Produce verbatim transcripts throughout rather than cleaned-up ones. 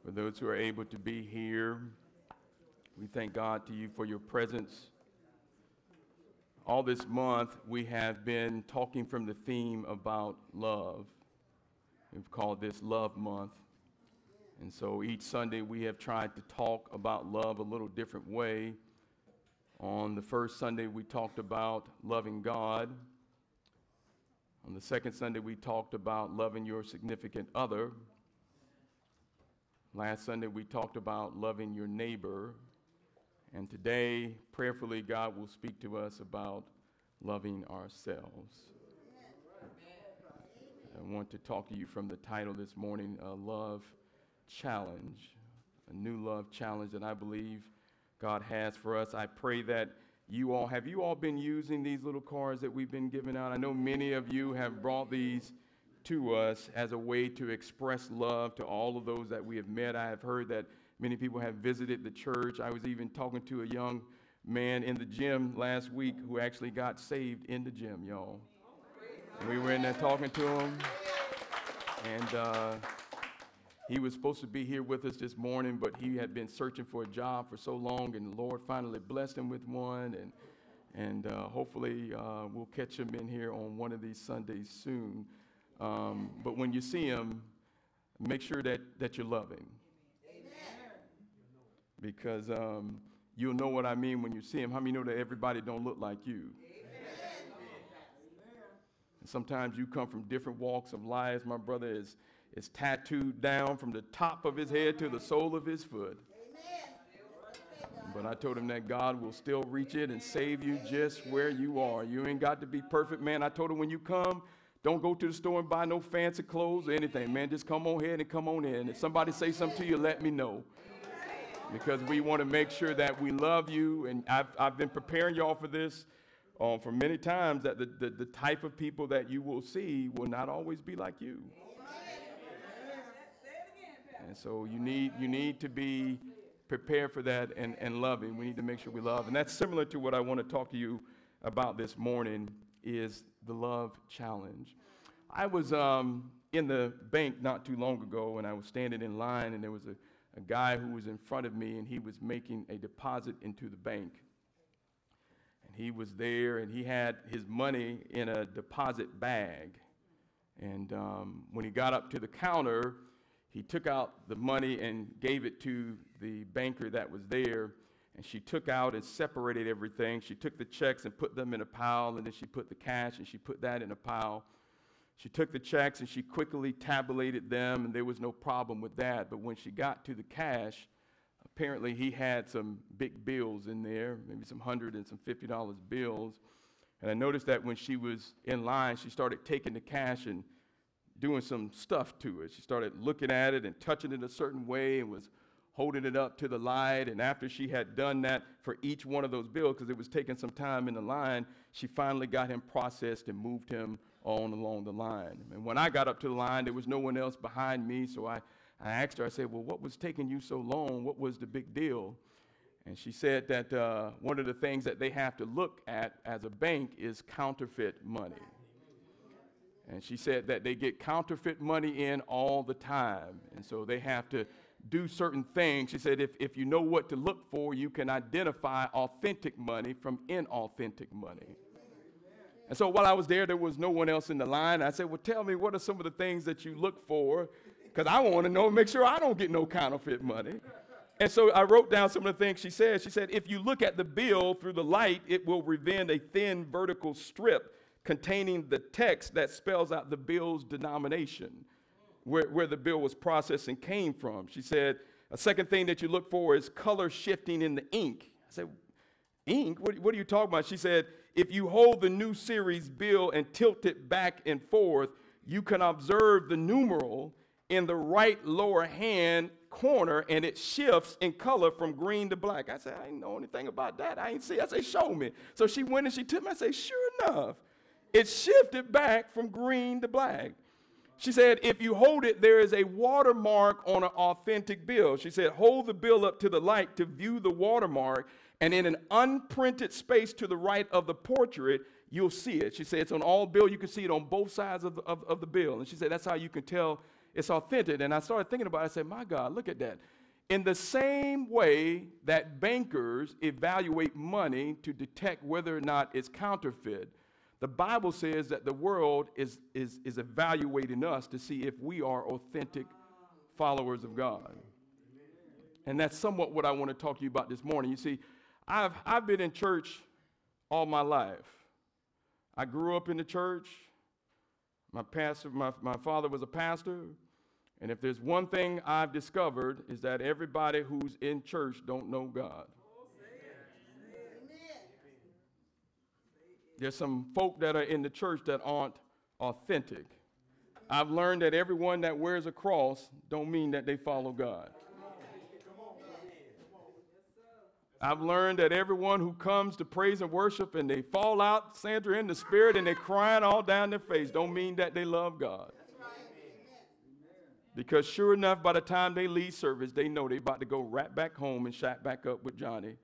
For those who are able to be here, we thank God to you for your presence. All this month, we have been talking from the theme about love. We've called this Love Month. And so each Sunday, we have tried to talk about love a little different way. On the first Sunday, we talked about loving God. On the second Sunday, we talked about loving your significant other. Last Sunday, we talked about loving your neighbor. And today, prayerfully, God will speak to us about loving ourselves. I want to talk to you from the title this morning, a Love Challenge, a new love challenge that I believe God has for us. I pray that you all, have you all been using these little cards that we've been giving out? I know many of you have brought these to us as a way to express love to all of those that we have met. I have heard that many people have visited the church. I was even talking to a young man in the gym last week who actually got saved in the gym, y'all. And we were in there talking to him, and uh, he was supposed to be here with us this morning, but he had been searching for a job for so long, and the Lord finally blessed him with one, and and uh, hopefully uh, we'll catch him in here on one of these Sundays soon. Um, but when you see him, make sure that, that you love him. Amen. Because um, you'll know what I mean when you see him. How many know that everybody don't look like you? Amen. And sometimes you come from different walks of life. My brother is, is tattooed down from the top of his head to the sole of his foot. Amen. But I told him that God will still reach in and save you just where you are. You ain't got to be perfect, man. I told him when you come, don't go to the store and buy no fancy clothes or anything, man. Just come on here and come on in. If somebody say something to you, let me know. Because we want to make sure that we love you. And I've, I've been preparing y'all for this um, for many times, that the, the, the type of people that you will see will not always be like you. And so you need, you need to be prepared for that and, and loving. We need to make sure we love. And that's similar to what I want to talk to you about this morning, is the love challenge. I was um, in the bank not too long ago, and I was standing in line, and there was a, a guy who was in front of me, and he was making a deposit into the bank. And he was there, and he had his money in a deposit bag. And um, when he got up to the counter, he took out the money and gave it to the banker that was there. And she took out and separated everything. She took the checks and put them in a pile, and then she put the cash and she put that in a pile. She took the checks and she quickly tabulated them, and there was no problem with that. But when she got to the cash, apparently he had some big bills in there, maybe some hundred and some fifty dollar bills. And I noticed that when she was in line, she started taking the cash and doing some stuff to it. She started looking at it and touching it a certain way, and was holding it up to the light. And after she had done that for each one of those bills, because it was taking some time in the line, she finally got him processed and moved him on along the line. And when I got up to the line, there was no one else behind me, so I, I asked her, I said, well, what was taking you so long? What was the big deal? And she said that uh, one of the things that they have to look at as a bank is counterfeit money. And she said that they get counterfeit money in all the time, and so they have to do certain things. She said if, if you know what to look for, you can identify authentic money from inauthentic money. And so while I was there, there was no one else in the line. I said, well, tell me, what are some of the things that you look for? Because I want to know, make sure I don't get no counterfeit money. And so I wrote down some of the things she said. She said, if you look at the bill through the light, it will reveal a thin vertical strip containing the text that spells out the bill's denomination, Where, where the bill was processed and came from. She said, a second thing that you look for is color shifting in the ink. I said, ink? What, what are you talking about? She said, if you hold the new series bill and tilt it back and forth, you can observe the numeral in the right lower hand corner, and it shifts in color from green to black. I said, I didn't know anything about that. I ain't see. I said, show me. So she went and she took me. I said, sure enough, it shifted back from green to black. She said, if you hold it, there is a watermark on an authentic bill. She said, hold the bill up to the light to view the watermark, and in an unprinted space to the right of the portrait, you'll see it. She said, it's on all bill. You can see it on both sides of the, of, of the bill. And she said, that's how you can tell it's authentic. And I started thinking about it. I said, my God, look at that. In the same way that bankers evaluate money to detect whether or not it's counterfeit, the Bible says that the world is, is, is evaluating us to see if we are authentic followers of God. And that's somewhat what I want to talk to you about this morning. You see, I've, I've been in church all my life. I grew up in the church. My pastor, my, my father was a pastor. And if there's one thing I've discovered is that everybody who's in church don't know God. There's some folk that are in the church that aren't authentic. I've learned that everyone that wears a cross don't mean that they follow God. I've learned that everyone who comes to praise and worship and they fall out, Sandra, in the spirit, and they're crying all down their face, don't mean that they love God. Because sure enough, by the time they leave service, they know they're about to go right back home and shack back up with Johnny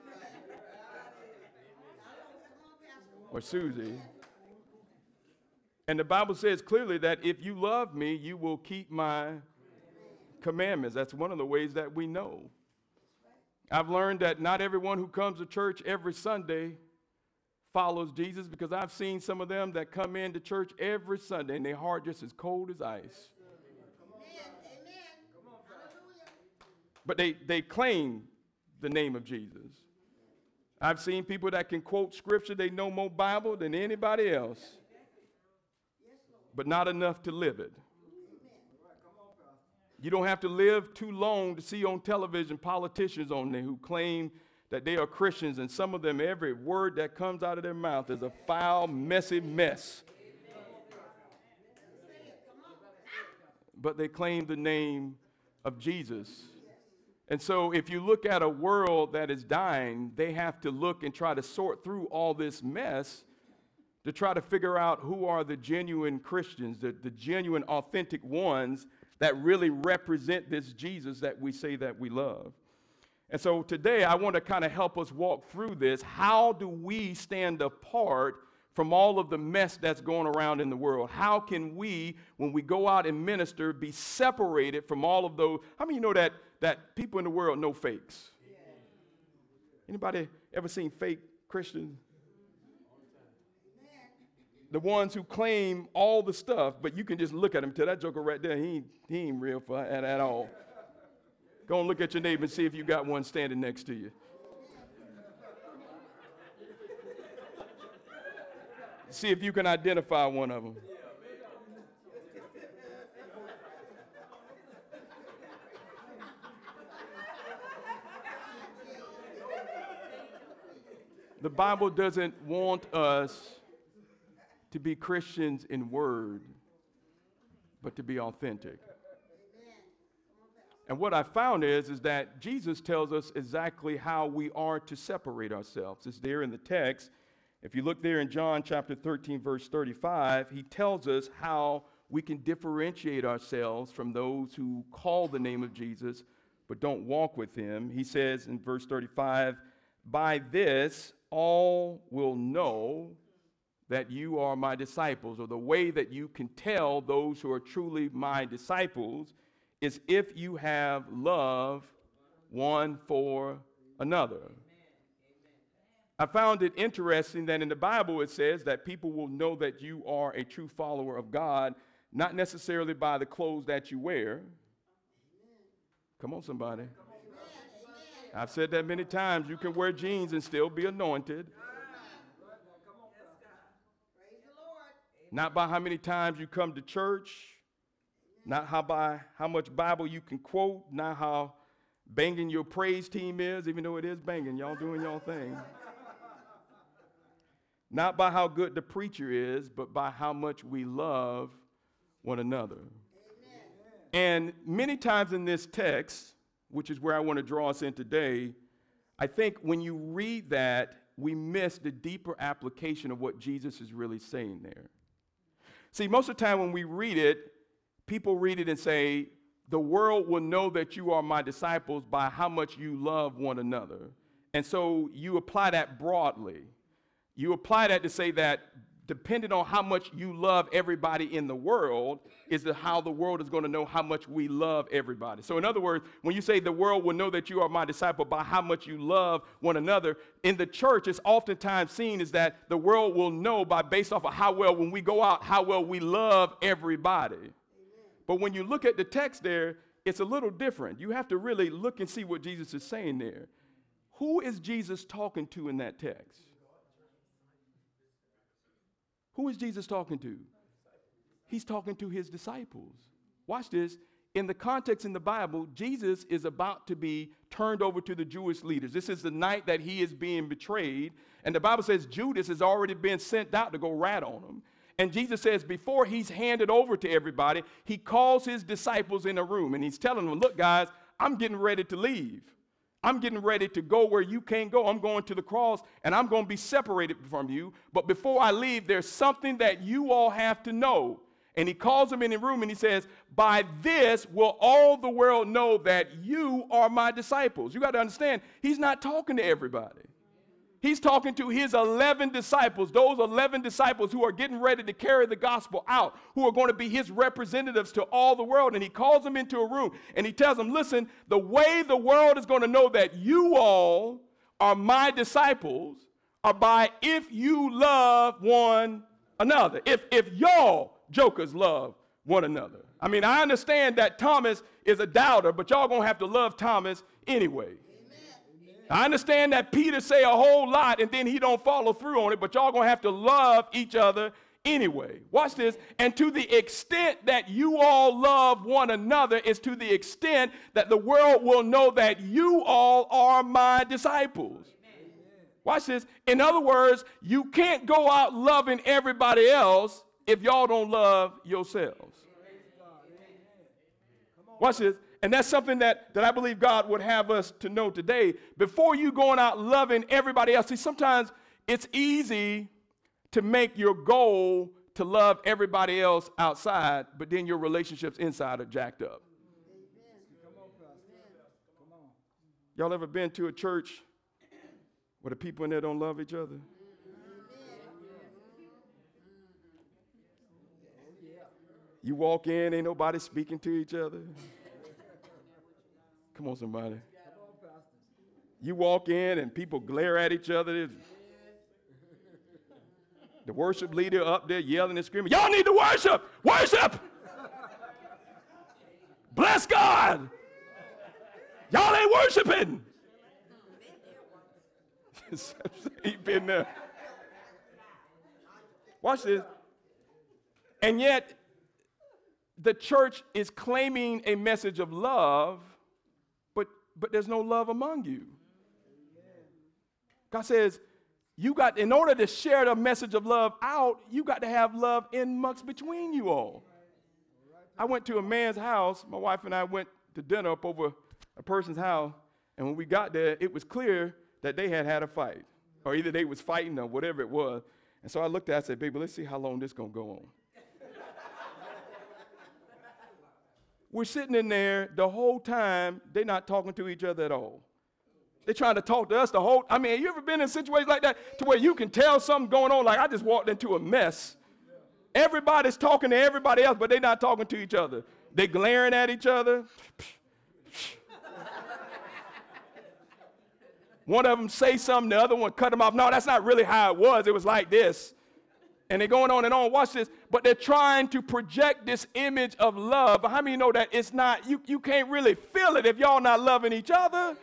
or Susie. And the Bible says clearly that if you love me, you will keep my commandments. That's one of the ways that we know. I've learned that not everyone who comes to church every Sunday follows Jesus, because I've seen some of them that come into church every Sunday and their heart just as cold as ice. But they, they claim the name of Jesus. I've seen people that can quote scripture, they know more Bible than anybody else, but not enough to live it. You don't have to live too long to see on television politicians on there who claim that they are Christians, and some of them, every word that comes out of their mouth is a foul, messy mess. But they claim the name of Jesus. And so if you look at a world that is dying, they have to look and try to sort through all this mess to try to figure out who are the genuine Christians, the, the genuine, authentic ones that really represent this Jesus that we say that we love. And so today I want to kind of help us walk through this. How do we stand apart from all of the mess that's going around in the world? How can we, when we go out and minister, be separated from all of those? How many of you know that, that people in the world know fakes? Yeah. Anybody ever seen fake Christians? The ones who claim all the stuff, but you can just look at him and tell that joker right there, he ain't, he ain't real for at, at all. Go and look at your neighbor and see if you got one standing next to you. See if you can identify one of them. The Bible doesn't want us to be Christians in word, but to be authentic. And what I found is, is that Jesus tells us exactly how we are to separate ourselves. It's there in the text. If you look there in John chapter thirteen, verse thirty-five, he tells us how we can differentiate ourselves from those who call the name of Jesus but don't walk with him. He says in verse thirty-five, "By this all will know that you are my disciples," or the way that you can tell those who are truly my disciples is if you have love one for another. I found it interesting that in the Bible it says that people will know that you are a true follower of God, not necessarily by the clothes that you wear. Come on, somebody. I've said that many times. You can wear jeans and still be anointed. Not by how many times you come to church, not how by how much Bible you can quote, not how banging your praise team is, even though it is banging. Y'all doing y'all thing. Not by how good the preacher is, but by how much we love one another. Amen. And many times in this text, which is where I want to draw us in today, I think when you read that, we miss the deeper application of what Jesus is really saying there. See, most of the time when we read it, people read it and say, the world will know that you are my disciples by how much you love one another. And so you apply that broadly. You apply that to say that depending on how much you love everybody in the world, is the, how the world is going to know how much we love everybody. So in other words, when you say the world will know that you are my disciple by how much you love one another, in the church, it's oftentimes seen as that the world will know by based off of how well, when we go out, how well we love everybody. Amen. But when you look at the text there, it's a little different. You have to really look and see what Jesus is saying there. Who is Jesus talking to in that text? Who is Jesus talking to? He's talking to his disciples. Watch this. In the context in the Bible, Jesus is about to be turned over to the Jewish leaders. This is the night that he is being betrayed. And the Bible says Judas has already been sent out to go rat on him. And Jesus says before he's handed over to everybody, he calls his disciples in a room. And he's telling them, look, guys, I'm getting ready to leave. I'm getting ready to go where you can't go. I'm going to the cross, and I'm going to be separated from you. But before I leave, there's something that you all have to know. And he calls them in the room, and he says, by this will all the world know that you are my disciples. You got to understand, he's not talking to everybody. He's talking to his eleven disciples, those eleven disciples who are getting ready to carry the gospel out, who are going to be his representatives to all the world. And he calls them into a room and he tells them, listen, the way the world is going to know that you all are my disciples are by if you love one another. If, if y'all jokers love one another. I mean, I understand that Thomas is a doubter, but y'all going to have to love Thomas anyway. I understand that Peter say a whole lot and then he don't follow through on it, but y'all gonna have to love each other anyway. Watch this. And to the extent that you all love one another is to the extent that the world will know that you all are my disciples. Amen. Watch this. In other words, you can't go out loving everybody else if y'all don't love yourselves. Watch this. And that's something that, that I believe God would have us to know today. Before you going out loving everybody else, see, sometimes it's easy to make your goal to love everybody else outside, but then your relationships inside are jacked up. Come on, Come on. Y'all ever been to a church where the people in there don't love each other? You walk in, ain't nobody speaking to each other. Come on, somebody. You walk in and people glare at each other. The worship leader up there yelling and screaming, y'all need to worship! Worship! Bless God! Y'all ain't worshiping! He's been there. Watch this. And yet, the church is claiming a message of love, but, but there's no love among you. God says, you got, in order to share the message of love out, you got to have love in amongst between you all. I went to a man's house. My wife and I went to dinner up over a person's house, and when we got there, it was clear that they had had a fight, or either they was fighting or whatever it was. And so I looked at it, I said, baby, let's see how long this is going to go on. We're sitting in there the whole time, they're not talking to each other at all. They're trying to talk to us the whole, I mean, you ever been in situations like that to where you can tell something going on, like I just walked into a mess. Everybody's talking to everybody else, but they're not talking to each other. They're glaring at each other. One of them say something, the other one cut them off. No, that's not really how it was. It was like this. And they're going on and on. Watch this. But they're trying to project this image of love. But how many know that it's not, you, you can't really feel it if y'all not loving each other?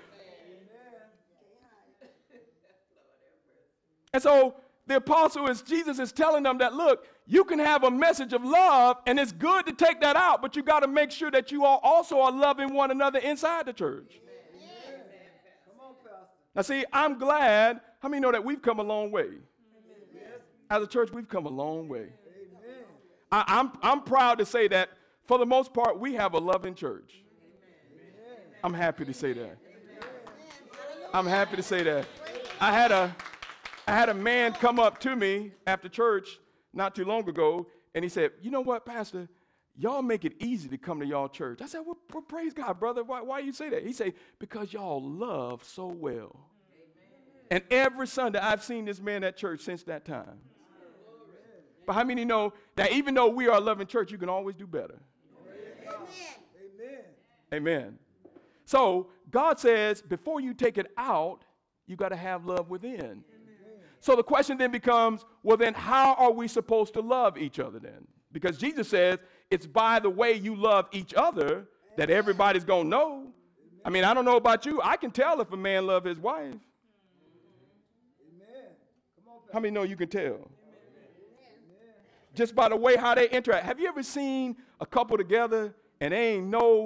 And so the apostle is, Jesus is telling them that, look, you can have a message of love, and it's good to take that out, but you got to make sure that you all also are loving one another inside the church. Amen. Come on, Pastor. Now, see, I'm glad. How many know that we've come a long way? As a church, we've come a long way. Amen. I, I'm, I'm proud to say that, for the most part, we have a loving church. Amen. I'm happy to say that. Amen. I'm happy to say that. I had a, I had a man come up to me after church not too long ago, and he said, you know what, Pastor, y'all make it easy to come to y'all church. I said, well, well praise God, brother. Why, why you say that? He said, because y'all love so well. Amen. And every Sunday, I've seen this man at church since that time. But how many know that even though we are a loving church, you can always do better? Amen. Amen. So God says, before you take it out, you got to have love within. Amen. So the question then becomes, well, then how are we supposed to love each other then? Because Jesus says it's by the way you love each other that everybody's going to know. I mean, I don't know about you. I can tell if a man loves his wife. Amen. Come on, how many know you can tell? Amen. Just by the way how they interact. Have you ever seen a couple together and they ain't no...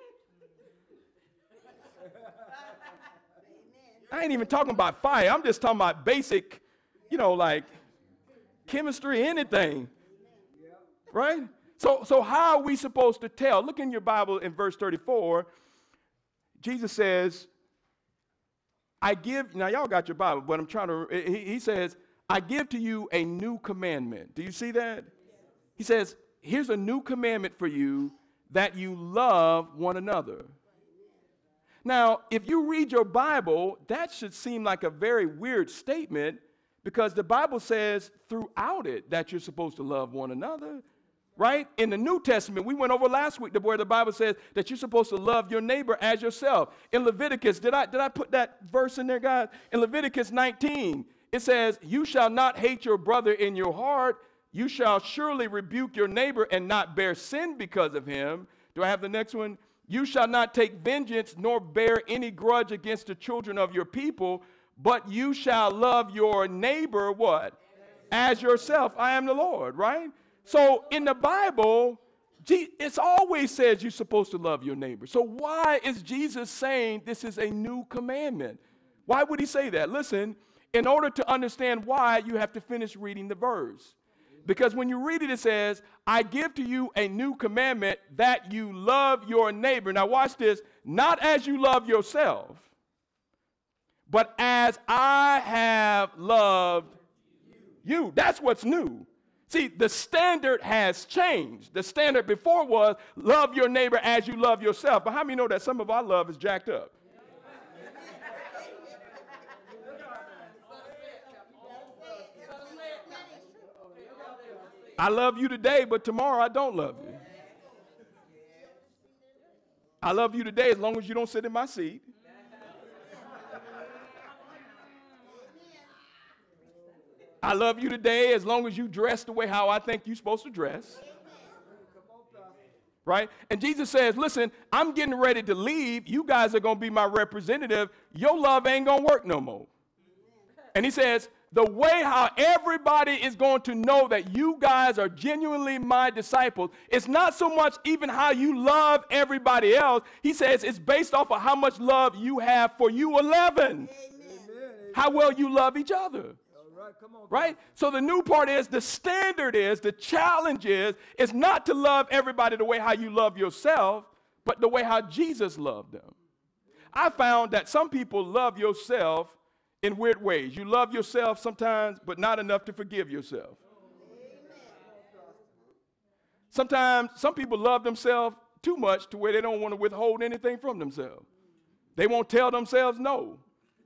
I ain't even talking about fire. I'm just talking about basic, you know, like chemistry, anything. Right? So, so how are we supposed to tell? Look in your Bible in verse thirty-four. Jesus says, I give, now y'all got your Bible, but I'm trying to, he, he says, I give to you a new commandment. Do you see that? He says, here's a new commandment for you, that you love one another. Now, if you read your Bible, that should seem like a very weird statement, because the Bible says throughout it that you're supposed to love one another, right? In the New Testament, we went over last week where the Bible says that you're supposed to love your neighbor as yourself. In Leviticus, did I, did I put that verse in there, guys? In Leviticus nineteen, it says, you shall not hate your brother in your heart. You shall surely rebuke your neighbor and not bear sin because of him. Do I have the next one? You shall not take vengeance nor bear any grudge against the children of your people, but you shall love your neighbor, what? As yourself. I am the Lord, right? So in the Bible, it always says you're supposed to love your neighbor. So why is Jesus saying this is a new commandment? Why would he say that? Listen, in order to understand why, you have to finish reading the verse. Because when you read it, it says, I give to you a new commandment, that you love your neighbor. Now watch this. Not as you love yourself, but as I have loved you. That's what's new. See, the standard has changed. The standard before was love your neighbor as you love yourself. But how many know that some of our love is jacked up? I love you today, but tomorrow I don't love you. I love you today as long as you don't sit in my seat. I love you today as long as you dress the way how I think you're supposed to dress. Right? And Jesus says, listen, I'm getting ready to leave. You guys are going to be my representative. Your love ain't going to work no more. And he says, the way how everybody is going to know that you guys are genuinely my disciples, it's not so much even how you love everybody else. He says it's based off of how much love you have for you eleven. Amen. How well you love each other. Right, come on, right? So the new part is, the standard is, the challenge is, is not to love everybody the way how you love yourself, but the way how Jesus loved them. I found that some people love yourself in weird ways. You love yourself sometimes, but not enough to forgive yourself. Sometimes some people love themselves too much to where they don't want to withhold anything from themselves. They won't tell themselves no.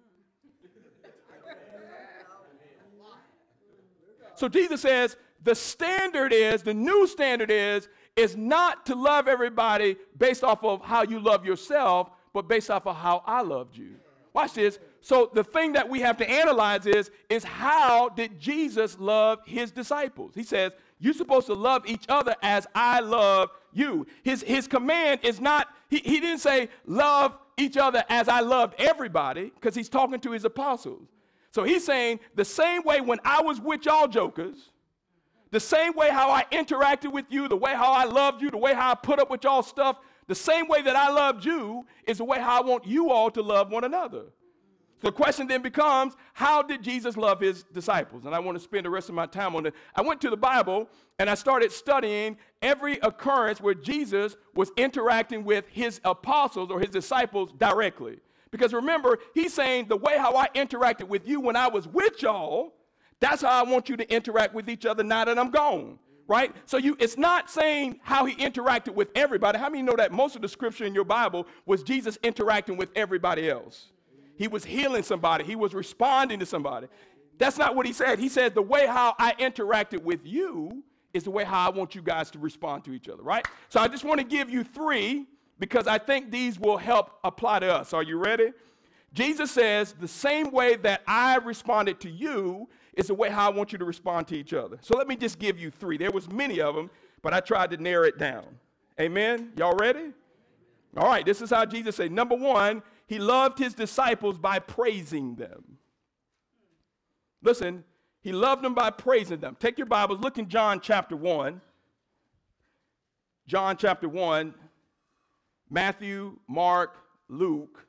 So Jesus says the standard is, the new standard is, is not to love everybody based off of how you love yourself, but based off of how I loved you. Watch this. So the thing that we have to analyze is, is how did Jesus love his disciples? He says, you're supposed to love each other as I love you. His, his command is not, he, he didn't say love each other as I loved everybody, because he's talking to his apostles. So he's saying the same way when I was with y'all jokers, the same way how I interacted with you, the way how I loved you, the way how I put up with y'all stuff, the same way that I loved you is the way how I want you all to love one another. The question then becomes, how did Jesus love his disciples? And I want to spend the rest of my time on it. I went to the Bible and I started studying every occurrence where Jesus was interacting with his apostles or his disciples directly. Because remember, he's saying the way how I interacted with you when I was with y'all, that's how I want you to interact with each other now that I'm gone. Right? So you, it's not saying how he interacted with everybody. How many know that most of the scripture in your Bible was Jesus interacting with everybody else? He was healing somebody. He was responding to somebody. That's not what he said. He said the way how I interacted with you is the way how I want you guys to respond to each other, right? So I just want to give you three because I think these will help apply to us. Are you ready? Jesus says the same way that I responded to you is the way how I want you to respond to each other. So let me just give you three. There was many of them, but I tried to narrow it down. Amen? Y'all ready? All right, this is how Jesus said. Number one, he loved his disciples by praising them. Listen, he loved them by praising them. Take your Bibles, look in John chapter one. John chapter one, Matthew, Mark, Luke,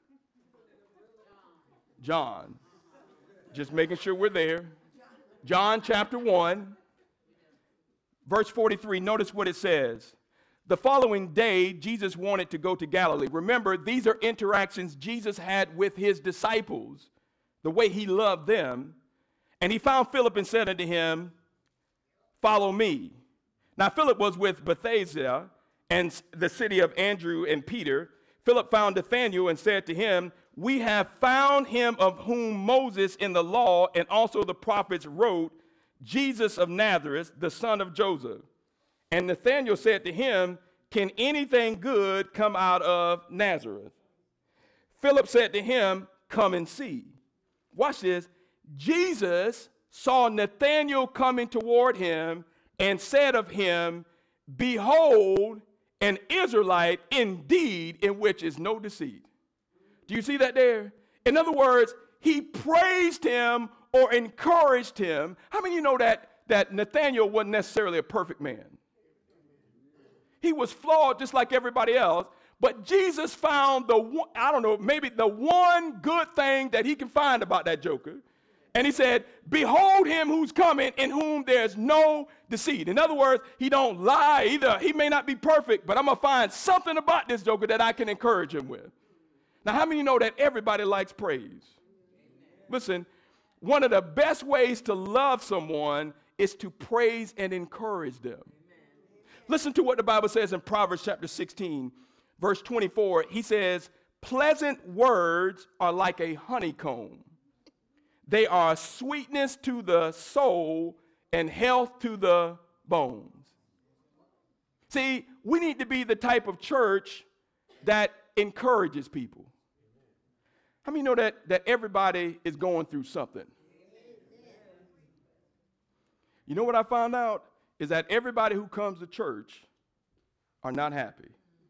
John. Just making sure we're there. John chapter one, verse forty-three, notice what it says. The following day, Jesus wanted to go to Galilee. Remember, these are interactions Jesus had with his disciples, the way he loved them. And he found Philip and said unto him, follow me. Now, Philip was with Bethsaida and the city of Andrew and Peter. Philip found Nathanael and said to him, we have found him of whom Moses in the law and also the prophets wrote, Jesus of Nazareth, the son of Joseph. And Nathanael said to him, can anything good come out of Nazareth? Philip said to him, come and see. Watch this. Jesus saw Nathanael coming toward him and said of him, behold, an Israelite indeed, in which is no deceit. Do you see that there? In other words, he praised him or encouraged him. How many of you know that, that Nathanael wasn't necessarily a perfect man? He was flawed just like everybody else, but Jesus found the one, I don't know, maybe the one good thing that he can find about that joker. And he said, behold him who's coming in whom there's no deceit. In other words, he don't lie either. He may not be perfect, but I'm going to find something about this joker that I can encourage him with. Now, how many of you know that everybody likes praise? Amen. Listen, one of the best ways to love someone is to praise and encourage them. Amen. Listen to what the Bible says in Proverbs chapter sixteen, verse twenty-four. He says, pleasant words are like a honeycomb. They are sweetness to the soul and health to the bones. See, we need to be the type of church that encourages people. How many know that, that everybody is going through something? You know what I found out? Is that everybody who comes to church are not happy.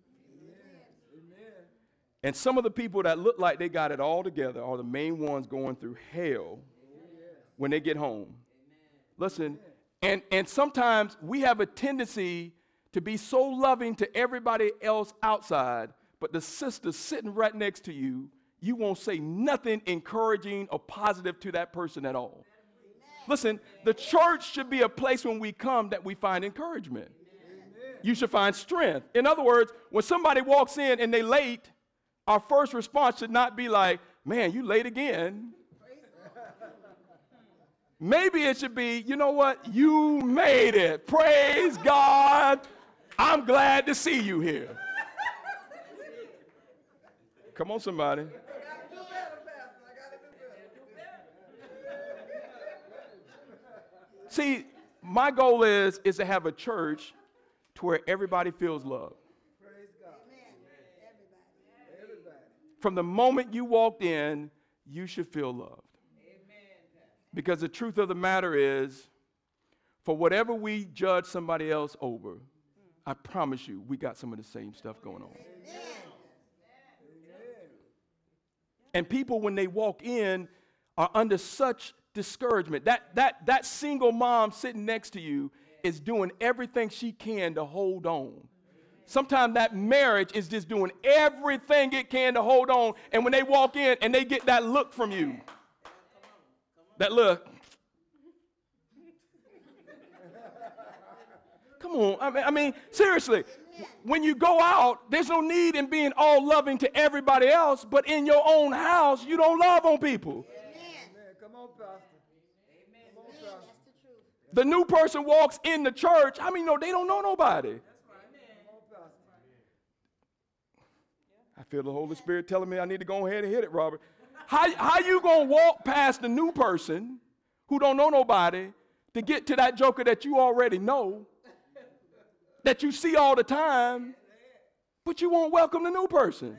And some of the people that look like they got it all together are the main ones going through hell when they get home. Listen, and, and sometimes we have a tendency to be so loving to everybody else outside, but the sister sitting right next to you, you won't say nothing encouraging or positive to that person at all. Listen, the church should be a place when we come that we find encouragement. You should find strength. In other words, when somebody walks in and they late, our first response should not be like, man, you late again. Maybe it should be, you know what? You made it. Praise God. I'm glad to see you here. Come on, somebody. See, my goal is, is to have a church to where everybody feels loved. From the moment you walked in, you should feel loved. Because the truth of the matter is, for whatever we judge somebody else over, I promise you, we got some of the same stuff going on. And people, when they walk in, are under such discouragement. That, that, that single mom sitting next to you is doing everything she can to hold on. Sometimes that marriage is just doing everything it can to hold on. And when they walk in and they get that look from you, that look. Come on. I mean, I mean, seriously, when you go out, there's no need in being all loving to everybody else, but in your own house, you don't love on people. Amen. Come on, Pastor. Amen. Come on, Pastor. That's the truth. The new person walks in the church. How many know they don't know nobody? I feel the Holy Spirit telling me I need to go ahead and hit it, Robert. How, how you going to walk past the new person who don't know nobody to get to that joker that you already know, that you see all the time, but you won't welcome the new person.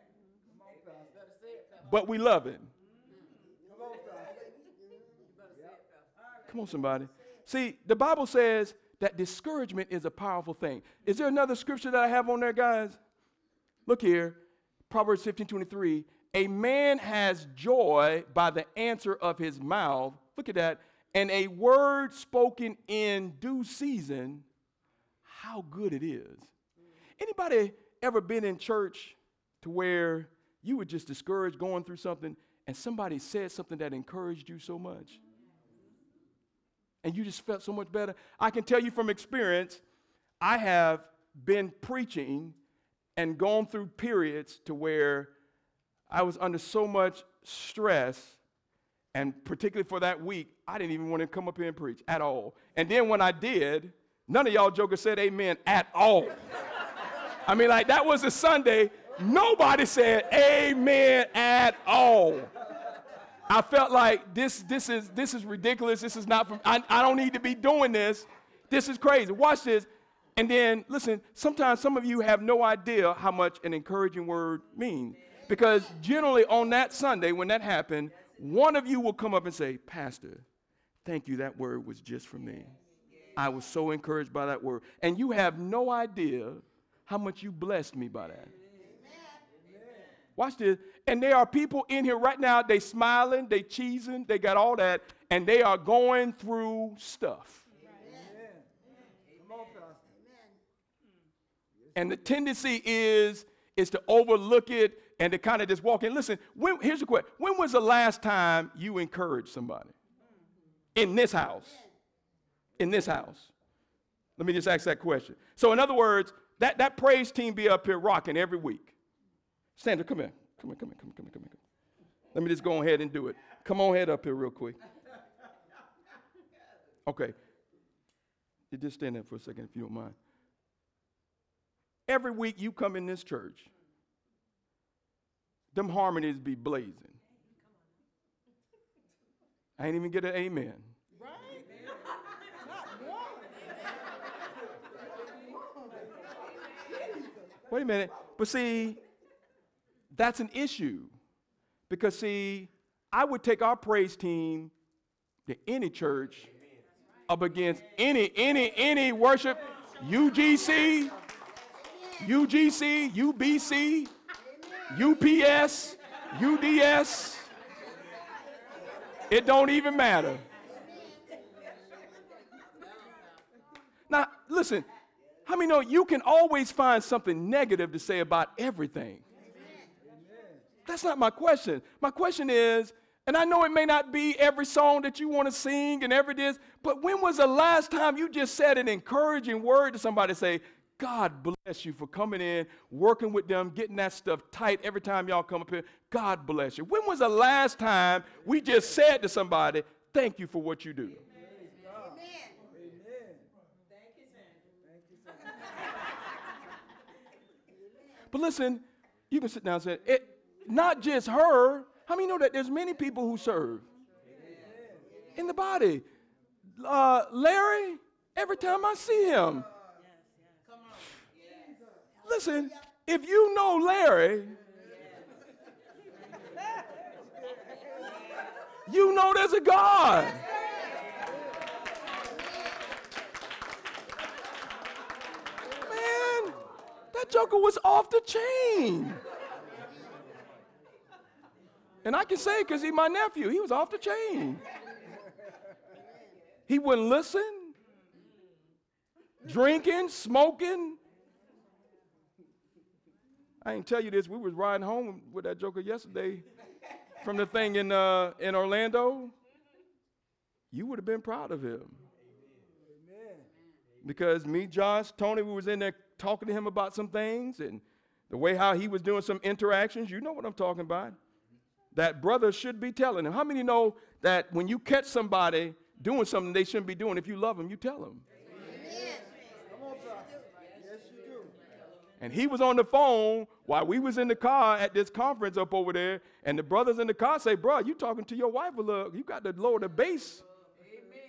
But we love it. Come on, somebody. See, the Bible says that discouragement is a powerful thing. Is there another scripture that I have on there, guys? Look here. Proverbs fifteen twenty-three. A man has joy by the answer of his mouth. Look at that. And a word spoken in due season, how good it is. Anybody ever been in church to where you were just discouraged going through something and somebody said something that encouraged you so much? And you just felt so much better? I can tell you from experience, I have been preaching and gone through periods to where I was under so much stress, and particularly for that week, I didn't even want to come up here and preach at all. And then when I did, none of y'all jokers said amen at all. I mean, like, that was a Sunday. Nobody said amen at all. I felt like this, this, is, this is ridiculous. This is not from, I, I don't need to be doing this. This is crazy. Watch this. And then, listen, sometimes some of you have no idea how much an encouraging word means. Because generally on that Sunday when that happened, one of you will come up and say, Pastor, thank you, that word was just for me. I was so encouraged by that word. And you have no idea how much you blessed me by that. Watch this. And there are people in here right now, they smiling, they cheesing, they got all that, and they are going through stuff. And the tendency is, is to overlook it and to kind of just walk in. Listen, when, here's the question. When was the last time you encouraged somebody? In this house. In this house. Let me just ask that question. So in other words, that, that praise team be up here rocking every week. Sandra, come here. Come here, come here, come here, come here, come here. Let me just go ahead and do it. Come on head up here real quick. Okay. You just stand there for a second if you don't mind. Every week you come in this church, them harmonies be blazing. I ain't even get an amen. Right? Wait a minute. But see, that's an issue. Because see, I would take our praise team to any church up against any, any, any worship, U G C, U G C, U B C, U P S, U D S. It don't even matter. Now, listen, how many know you can always find something negative to say about everything? That's not my question. My question is, and I know it may not be every song that you want to sing and every this, but when was the last time you just said an encouraging word to somebody, say, God bless you for coming in, working with them, getting that stuff tight every time y'all come up here. God bless you. When was the last time we just said to somebody, thank you for what you do? Amen. Amen. Thank you, Sandra. But listen, you can sit down and say, it, not just her. How many know that there's many people who serve in the body? Uh, Larry, every time I see him, listen, if you know Larry, you know there's a God. Man, that joker was off the chain. And I can say it because he's my nephew. He was off the chain. He wouldn't listen. Drinking, smoking. I ain't tell you this. We was riding home with that joker yesterday from the thing in uh, in Orlando. You would have been proud of him. Amen. Because me, Josh, Tony, we was in there talking to him about some things and the way how he was doing some interactions. You know what I'm talking about. That brothers should be telling him. How many know that when you catch somebody doing something they shouldn't be doing, if you love them, you tell them? Amen. Come on, Pastor. Yes, you do. And he was on the phone while we was in the car at this conference up over there, and the brothers in the car say, bro, you talking to your wife a little. You got to lower the bass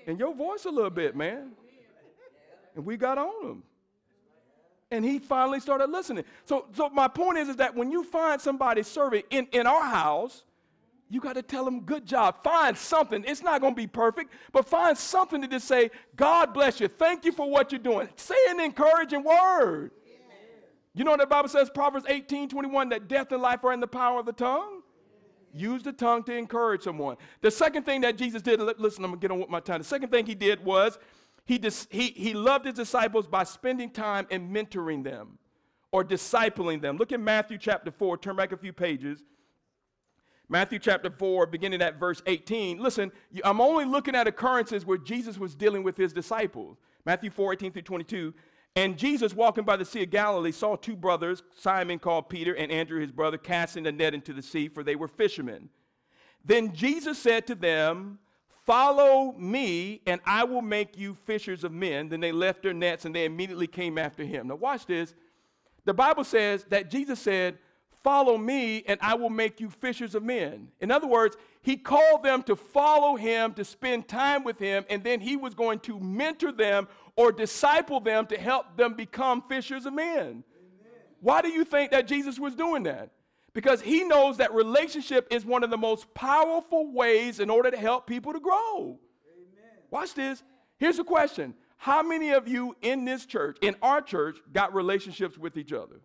And your voice a little bit, man. And we got on him. And he finally started listening. So, so my point is, is that when you find somebody serving in, in our house, you got to tell them, good job. Find something. It's not going to be perfect, but find something to just say, God bless you. Thank you for what you're doing. Say an encouraging word. Amen. You know what the Bible says, Proverbs eighteen twenty-one, that death and life are in the power of the tongue? Use the tongue to encourage someone. The second thing that Jesus did, listen, I'm going to get on with my time. The second thing he did was he, dis, he, he loved his disciples by spending time and mentoring them or discipling them. Look at Matthew chapter four. Turn back a few pages. Matthew chapter four, beginning at verse eighteen. Listen, I'm only looking at occurrences where Jesus was dealing with his disciples. Matthew four, eighteen through twenty-two. And Jesus, walking by the Sea of Galilee, saw two brothers, Simon called Peter and Andrew his brother, casting a net into the sea, for they were fishermen. Then Jesus said to them, follow me, and I will make you fishers of men. Then they left their nets, and they immediately came after him. Now watch this. The Bible says that Jesus said, follow me, and I will make you fishers of men. In other words, he called them to follow him, to spend time with him, and then he was going to mentor them or disciple them to help them become fishers of men. Amen. Why do you think that Jesus was doing that? Because he knows that relationship is one of the most powerful ways in order to help people to grow. Amen. Watch this. Here's a question. How many of you in this church, in our church, got relationships with each other?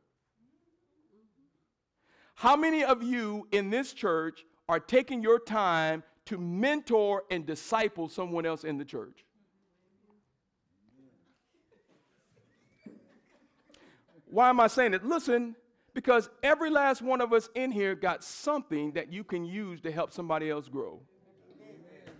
How many of you in this church are taking your time to mentor and disciple someone else in the church? Why am I saying it? Listen, because every last one of us in here got something that you can use to help somebody else grow. Amen.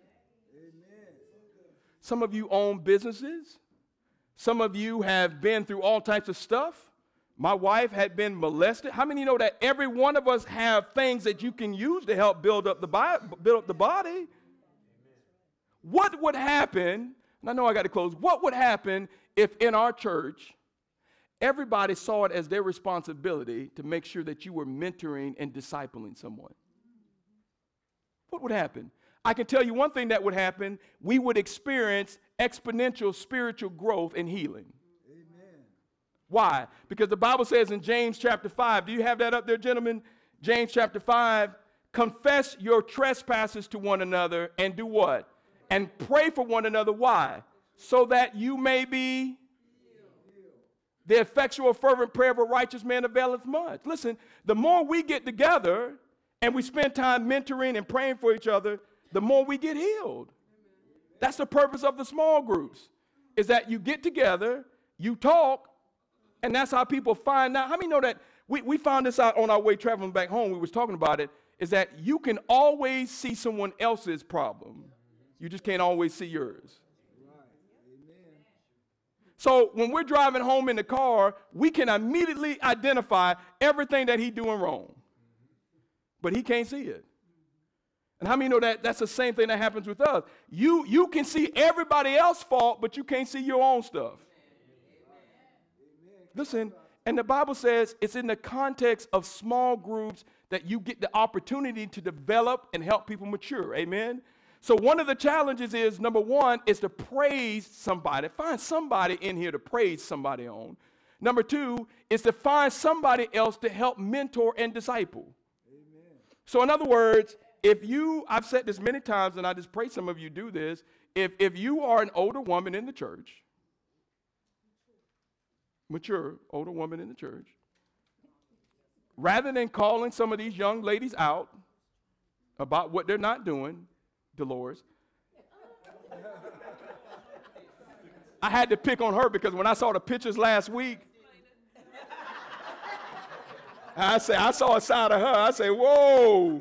Some of you own businesses. Some of you have been through all types of stuff. My wife had been molested. How many know that every one of us have things that you can use to help build up the, bi- build up the body? Amen. What would happen, and I know I got to close, what would happen if in our church everybody saw it as their responsibility to make sure that you were mentoring and discipling someone? What would happen? I can tell you one thing that would happen. We would experience exponential spiritual growth and healing. Why? Because the Bible says in James chapter five, do you have that up there, gentlemen? James chapter five, confess your trespasses to one another and do what? And pray for one another. Why? So that you may be the effectual fervent prayer of a righteous man availeth much. Listen, the more we get together and we spend time mentoring and praying for each other, the more we get healed. That's the purpose of the small groups, is that you get together, you talk, and that's how people find out. How many know that we, we found this out on our way traveling back home? We was talking about it, is that you can always see someone else's problem. You just can't always see yours. Right. Amen. So when we're driving home in the car, we can immediately identify everything that he's doing wrong. But he can't see it. And how many know that that's the same thing that happens with us? You, you can see everybody else's fault, but you can't see your own stuff. Listen, and the Bible says it's in the context of small groups that you get the opportunity to develop and help people mature. Amen? So one of the challenges is, number one, is to praise somebody. Find somebody in here to praise somebody on. Number two is to find somebody else to help mentor and disciple. Amen. So in other words, if you, I've said this many times, and I just pray some of you do this, if, if you are an older woman in the church, mature older woman in the church, rather than calling some of these young ladies out about what they're not doing, Dolores, I had to pick on her because when I saw the pictures last week, I said, I saw a side of her. I said, whoa.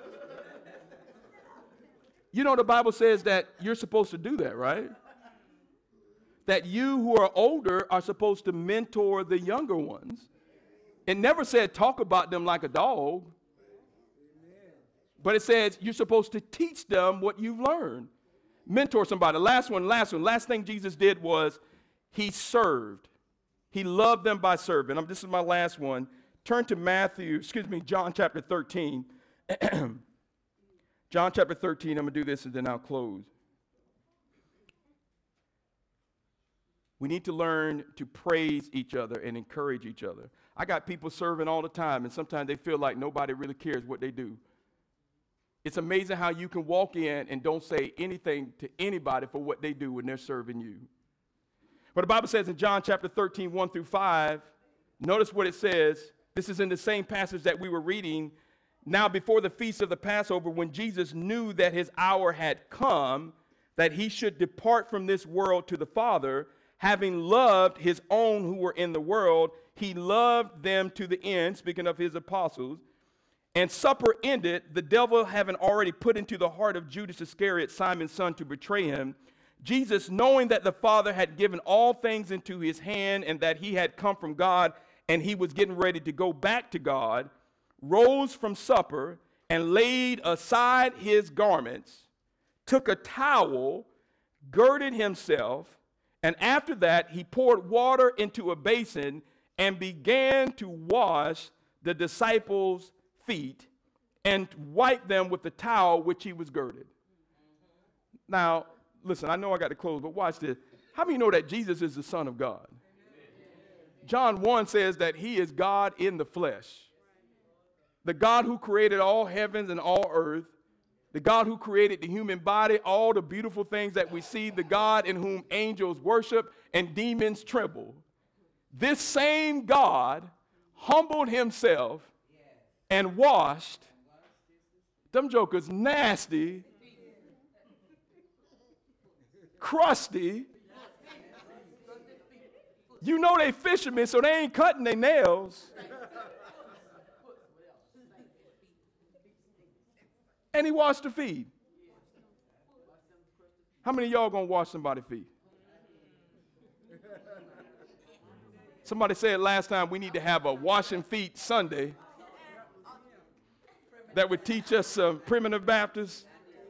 You know, the Bible says that you're supposed to do that, right? That you who are older are supposed to mentor the younger ones. It never said talk about them like a dog. Amen. But it says you're supposed to teach them what you've learned. Mentor somebody. Last one, last one. Last thing Jesus did was he served. He loved them by serving. Um, this is my last one. Turn to Matthew, excuse me, John chapter thirteen. John chapter thirteen, I'm going to do this and then I'll close. We need to learn to praise each other and encourage each other. I got people serving all the time, and sometimes they feel like nobody really cares what they do. It's amazing how you can walk in and don't say anything to anybody for what they do when they're serving you. But the Bible says in John chapter thirteen, one through five, notice what it says. This is in the same passage that we were reading. Now before the feast of the Passover, when Jesus knew that his hour had come, that he should depart from this world to the Father, having loved his own who were in the world, he loved them to the end, speaking of his apostles. And supper ended, the devil having already put into the heart of Judas Iscariot, Simon's son, to betray him, Jesus, knowing that the Father had given all things into his hand and that he had come from God and he was getting ready to go back to God, rose from supper and laid aside his garments, took a towel, girded himself, and after that he poured water into a basin and began to wash the disciples' feet and wipe them with the towel which he was girded. Now, listen, I know I got to close, but watch this. How many know that Jesus is the Son of God? John one says that he is God in the flesh. The God who created all heavens and all earth, the God who created the human body, all the beautiful things that we see, the God in whom angels worship and demons tremble. This same God humbled himself and washed them jokers nasty, crusty. You know they fishermen, so they ain't cutting their nails. And he washed the feet. How many of y'all gonna wash somebody's feet? Somebody said last time we need to have a washing feet Sunday that would teach us some primitive Baptists.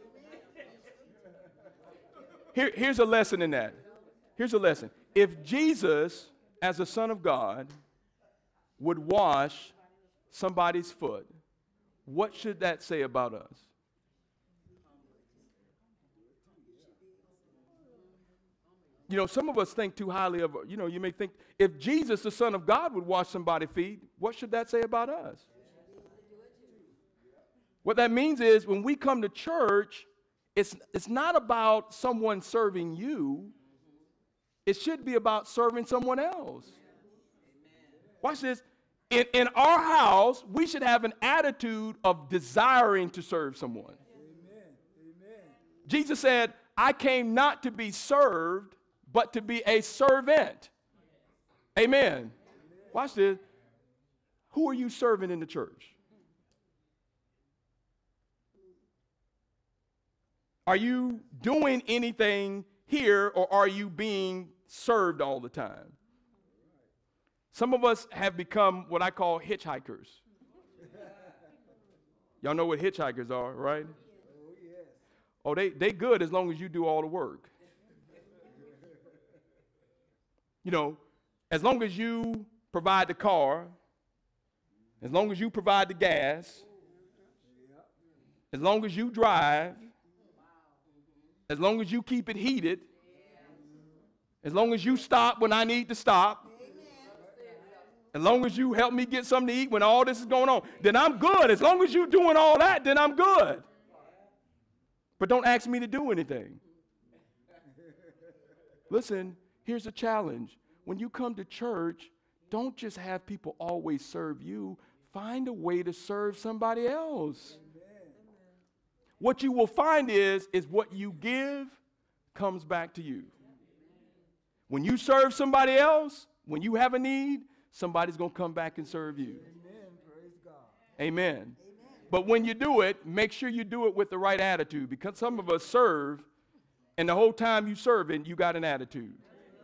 Here, here's a lesson in that. Here's a lesson. If Jesus, as the Son of God, would wash somebody's foot, what should that say about us? You know, some of us think too highly of, you know, you may think, if Jesus, the Son of God, would wash somebody's feet, what should that say about us? What that means is when we come to church, it's, it's not about someone serving you. It should be about serving someone else. Watch this. In, in our house, we should have an attitude of desiring to serve someone. Amen. Amen. Jesus said, I came not to be served, but to be a servant. Amen. Amen. Watch this. Who are you serving in the church? Are you doing anything here, or are you being served all the time? Some of us have become what I call hitchhikers. Y'all know what hitchhikers are, right? Oh, yes. Oh, they, they good as long as you do all the work. You know, as long as you provide the car, as long as you provide the gas, as long as you drive, as long as you keep it heated, as long as you stop when I need to stop, as long as you help me get something to eat when all this is going on, then I'm good. As long as you're doing all that, then I'm good. But don't ask me to do anything. Listen, here's a challenge. When you come to church, don't just have people always serve you. Find a way to serve somebody else. What you will find is, is what you give comes back to you. When you serve somebody else, when you have a need, somebody's going to come back and serve you. Amen. Praise God. Amen. Amen. But when you do it, make sure you do it with the right attitude, because some of us serve, and the whole time you serving, you got an attitude.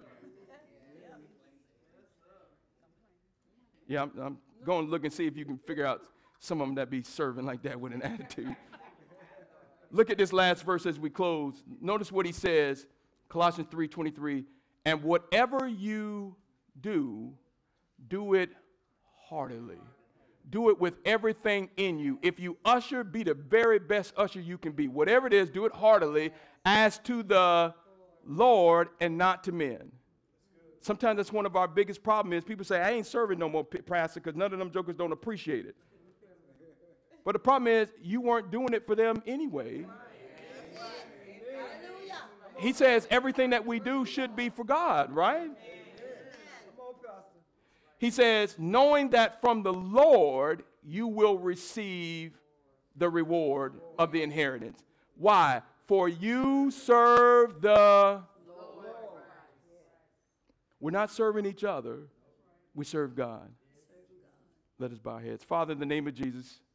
Yeah, I'm, I'm going to look and see if you can figure out some of them that be serving like that with an attitude. Look at this last verse as we close. Notice what he says, Colossians three twenty-three, and whatever you do, do it heartily. Do it with everything in you. If you usher, be the very best usher you can be. Whatever it is, do it heartily as to the Lord and not to men. Sometimes that's one of our biggest problems is people say, I ain't serving no more, p- pastor, because none of them jokers don't appreciate it. But the problem is you weren't doing it for them anyway. He says everything that we do should be for God, right? Come on, Pastor. He says, knowing that from the Lord you will receive the reward of the inheritance. Why? For you serve the Lord. We're not serving each other. We serve God. Let us bow our heads. Father, in the name of Jesus,